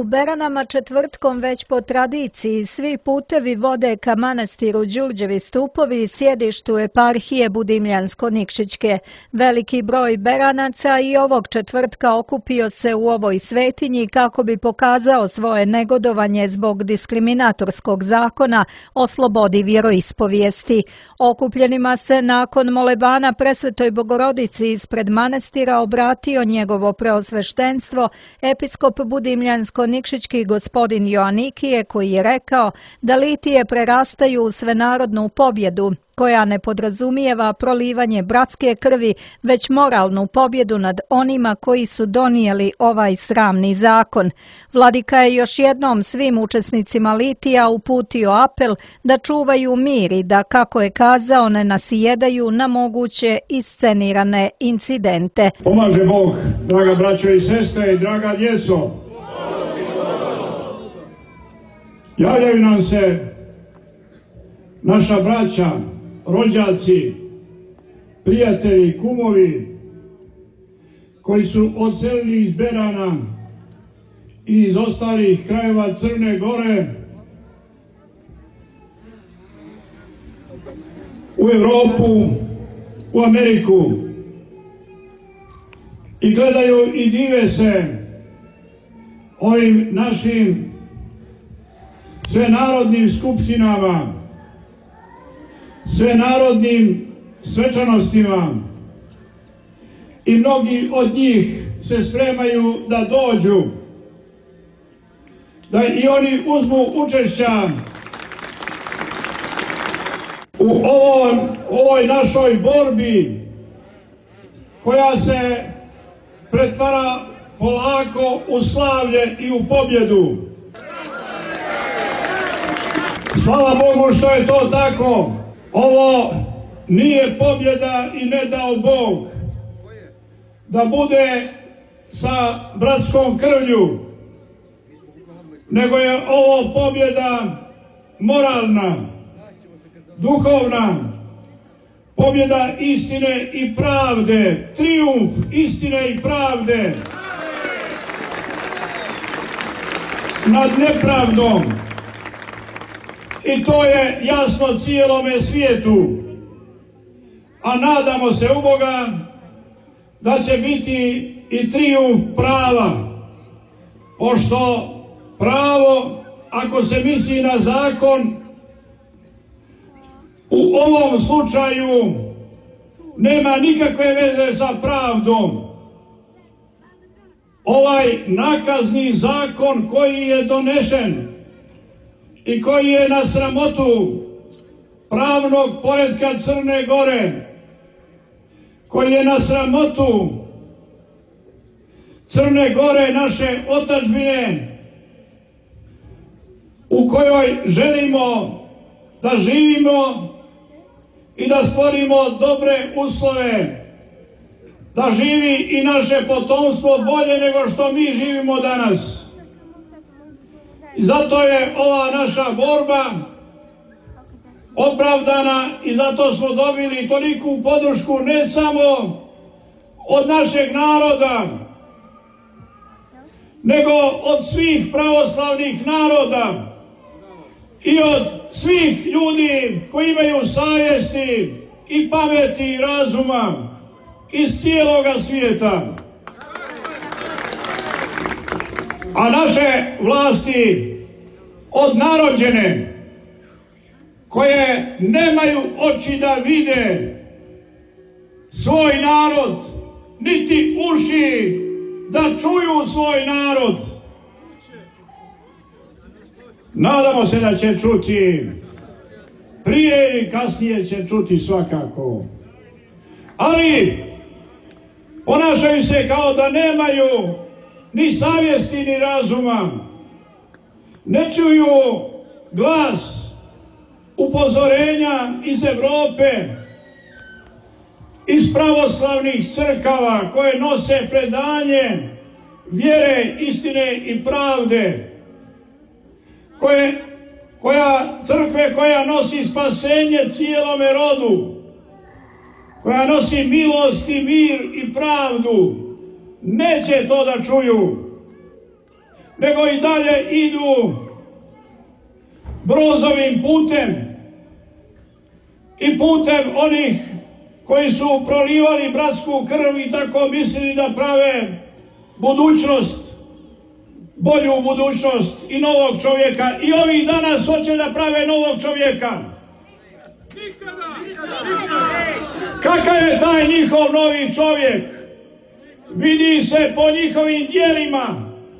U Beranama četvrtkom već po tradiciji svi putevi vode ka manastiru Đurđevi stupovi, sjedištu eparhije Budimljansko-Nikšićke. Veliki broj Beranaca i ovog četvrtka okupio se u ovoj svetinji kako bi pokazao svoje negodovanje zbog diskriminatorskog zakona o slobodi vjeroispovijesti. Okupljenima se nakon molebana Presvetoj Bogorodici ispred manastira obratio njegovo preosveštenstvo episkop Budimljansko-Nikšićki gospodin Joanikije, koji je rekao da litije prerastaju u svenarodnu pobjedu, koja ne podrazumijeva prolivanje bratske krvi, već moralnu pobjedu nad onima koji su donijeli ovaj sramni zakon. Vladika je još jednom svim učesnicima litija uputio apel da čuvaju mir i da, kako je kazao, ne nasjedaju na moguće iscenirane incidente. Pomaže Bog, draga braćo i sestre i draga djeco. Javljaju nam se naša braća, rođaci, prijatelji, kumovi koji su odselili iz Berana i iz ostalih krajeva Crne Gore u Europu, u Ameriku i gledaju i dive se ovim našim svenarodnim skupštinama, svenarodnim svečanostima i mnogi od njih se spremaju da dođu, da i oni uzmu učešća u ovoj našoj borbi koja se pretvara polako u slavlje i u pobjedu. Slava Bogu što je to tako. Ovo nije pobjeda i ne dao Bog da bude sa bratskom krvlju, nego je ovo pobjeda moralna, duhovna, pobjeda istine i pravde, trijumf istine i pravde nad nepravdom. I to je jasno cijelome svijetu. A nadamo se u Boga da će biti i trijumf prava, pošto pravo, ako se misli na zakon, u ovom slučaju nema nikakve veze sa pravdom. Ovaj nakazni zakon koji je donešen i koji je na sramotu pravnog poretka Crne Gore, koji je na sramotu Crne Gore, naše otadžbine, u kojoj želimo da živimo i da stvorimo dobre uslove, da živi i naše potomstvo bolje nego što mi živimo danas. I zato je ova naša borba opravdana i zato smo dobili toliku podršku ne samo od našeg naroda, nego od svih pravoslavnih naroda i od svih ljudi koji imaju savjesti i pameti i razuma iz cijeloga svijeta. A naše vlasti odnarođene, koje nemaju oči da vide svoj narod, niti uši da čuju svoj narod, nadamo se da će čuti, prije ili kasnije će čuti svakako. Ali ponašaju se kao da nemaju ni savjesti ni razuma, ne čuju glas upozorenja iz Europe, iz pravoslavnih crkava koje nose predanje vjere, istine i pravde, crkve koja nosi spasenje cijelome rodu, koja nosi milost i mir i pravdu, neće to da čuju. nego i dalje idu Brozovim putem i putem onih koji su prolivali bratsku krv i tako mislili da prave budućnost, bolju budućnost i novog čovjeka. I ovih danas hoće da prave novog čovjeka. Kakav je taj njihov novi čovjek? Vidi se po njihovim djelima.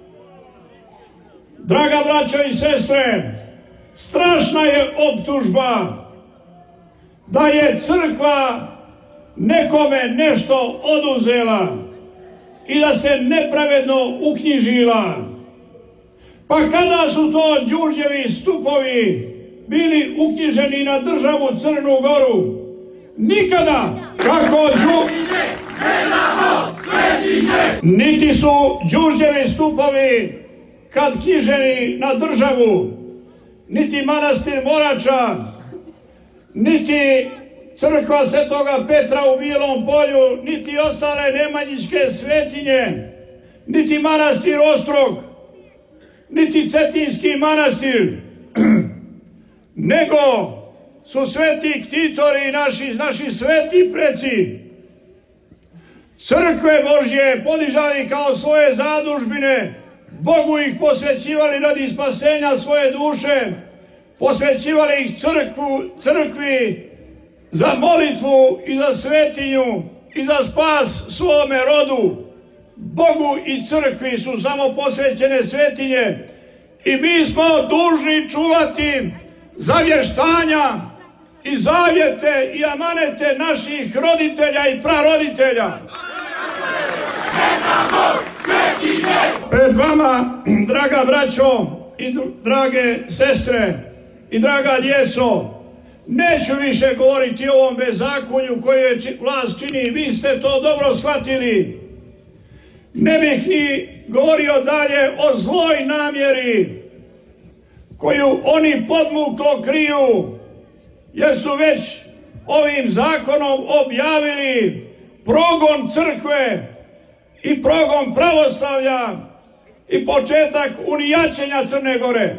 Draga braćo i sestre, strašna je optužba da je crkva nekome nešto oduzela i da se nepravedno uknjižila. Pa kada su to Đurđevi stupovi bili uknjiženi na državu Crnu Goru? Nikada! Kako niti su Đurđevi stupovi kad knjiženi na državu, niti manastir Morača, niti crkva Svetoga Petra u Bijelom Polju, niti ostale nemanjičke svetinje, niti manastir Ostrog, niti Cetinski manastir, nego su sveti ktitori naši sveti preci crkve Božje podižali kao svoje zadužbine, Bogu ih posvećivali radi spasenja svoje duše, posvećivali ih crkvi za molitvu i za svetinju i za spas svome rodu. Bogu i crkvi su samo posvećene svetinje i mi smo dužni čuvati zavještanja i zavjete i amanete naših roditelja i praroditelja. Pred vama, draga braćo i drage sestre i draga djeco, neću više govoriti o ovom bezakonju koje vlast čini, vi ste to dobro shvatili. Ne bih ni govorio dalje o zloj namjeri koju oni podmuklo kriju, jer su već ovim zakonom objavili progon crkve i progon pravoslavlja i početak unijaćenja Crne Gore.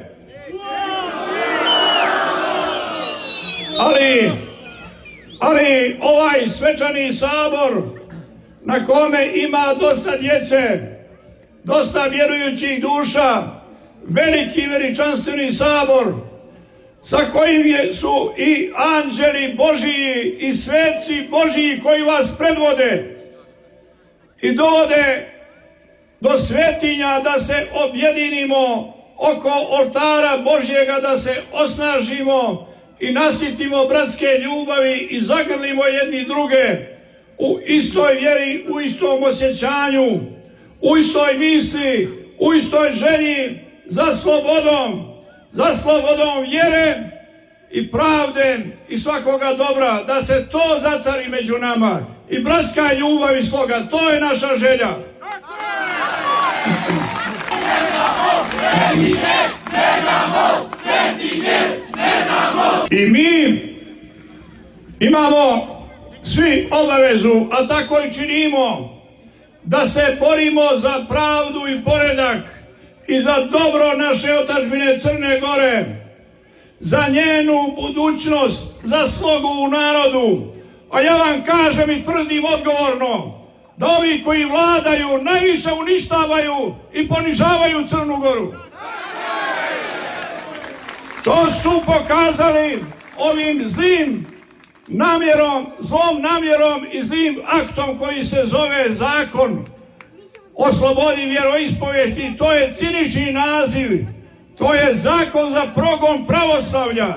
Ali ovaj svečani sabor na kome ima dosta djece, dosta vjerujućih duša, veliki veličanstveni sabor sa kojim su i anđeli Božiji i sveci Božiji koji vas predvode i dovode do svetinja da se objedinimo oko oltara Božjega, da se osnažimo i nasitimo bratske ljubavi i zagrlimo jedni druge u istoj vjeri, u istom osjećanju, u istoj misli, u istoj želji za slobodom vjere i pravde i svakoga dobra, da se to zacari među nama i bratska ljubav i sloga, to je naša želja. I mi imamo svi obavezu, a tako i činimo, da se borimo za pravdu i poredak i za dobro naše otadžbine Crne Gore, za njenu budućnost, za slogu u narodu. A ja vam kažem i tvrdim odgovorno da ovi koji vladaju najviše uništavaju i ponižavaju Crnu Goru. To su pokazali ovim zlom namjerom i zlim aktom koji se zove Zakon o slobodi vjeroispovijesti. To je cinični naziv. To je zakon za progon pravoslavlja.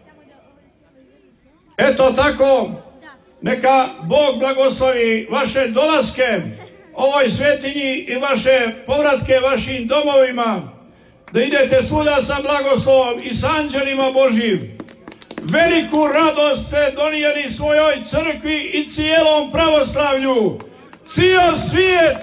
Eto tako, neka Bog blagoslovi vaše dolaske ovoj svetinji i vaše povratke vašim domovima, da idete svuda sa blagoslovom i s anđelima Božjim. Veliku radost ste donijeli svojoj crkvi i cijelom pravoslavlju. Cijel svijet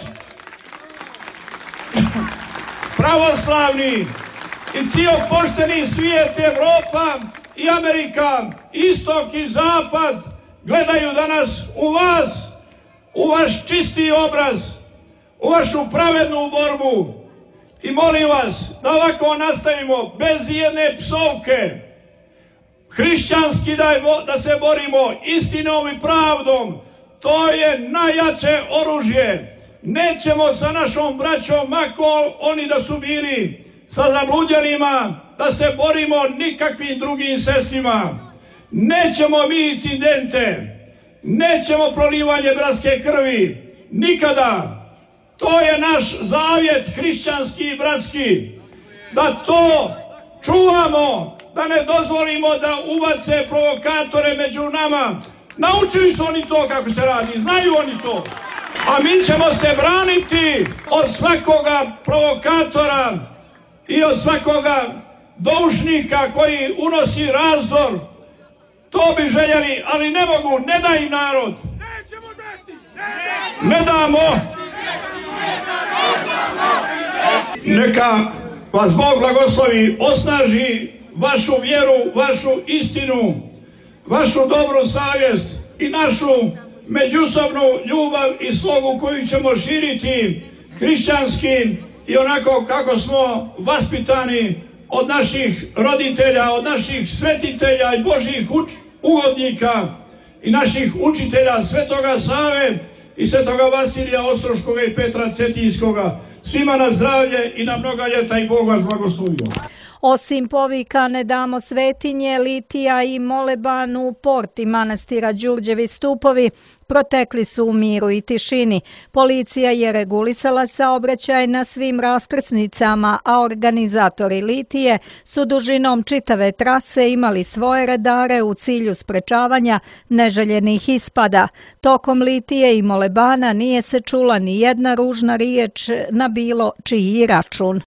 pravoslavni i cijel pošteni svijet, Evropa i Amerika, istok i zapad, gledaju danas u vas, u vaš čisti obraz, u vašu pravednu borbu. I molim vas da ovako nastavimo bez jedne psovke, hrišćanski da se borimo istinom i pravdom. To je najjače oružje. Nećemo sa našom braćom, mako oni da su bili sa zabluđenima, da se borimo nikakvim drugim sredstvima. Nećemo mi incidente, nećemo prolivanje bratske krvi, nikada. To je naš zavjet hrišćanski i bratski. Da to čuvamo, da ne dozvolimo da ubace provokatore među nama. Naučili su oni to kako se radi, znaju oni to. A mi ćemo se braniti od svakoga provokatora i od svakoga doušnika koji unosi razdor. To bi željeli, ali ne mogu, ne da im narod. Ne damo. Neka vas Bog blagoslovi, osnaži vašu vjeru, vašu istinu, vašu dobru savjest i našu međusobnu ljubav i slogu koju ćemo širiti hrišćanski i onako kako smo vaspitani od naših roditelja, od naših svetitelja i Božjih ugodnika i naših učitelja Svetoga Save i Svetoga Vasilija Ostroškoga i Petra Cetinskoga. Svima na zdravlje i na mnoga ljeta i Bog vas blagoslovio. Osim povika Ne damo svetinje, litija i moleban u porti manastira Đurđevi stupovi protekli su u miru i tišini. Policija je regulisala saobraćaj na svim raskrsnicama, a organizatori litije su dužinom čitave trase imali svoje redare u cilju sprečavanja neželjenih ispada. Tokom litije i molebana nije se čula ni jedna ružna riječ na bilo čiji račun.